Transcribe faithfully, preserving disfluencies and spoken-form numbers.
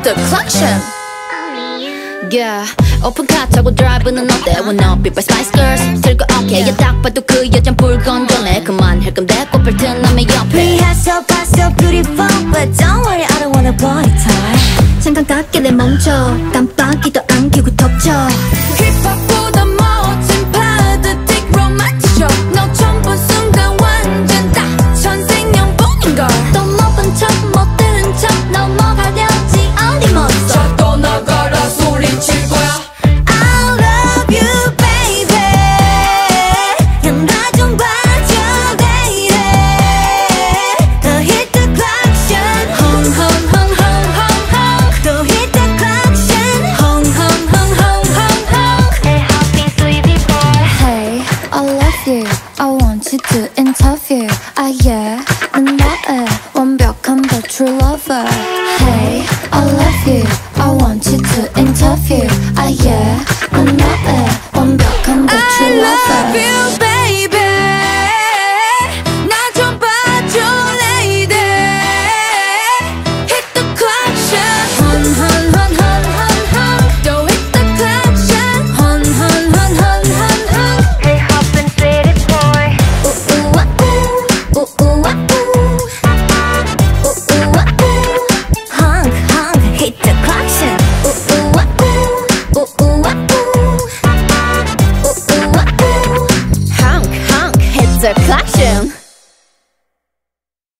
the collection. Yeah, 오픈카 타고 드라이브는 어때? Wanna be by Spice Girls 들고 오케이. 야 딱 봐도 그 여잔 불 건조네. 그만할 건데 꽃필 튼 남의 옆에. We have so far so beautiful, but don't worry, I don't wanna body time. 잠깐 깎게 내 멈춰 깜빡이도 안 켜고 덮쳐.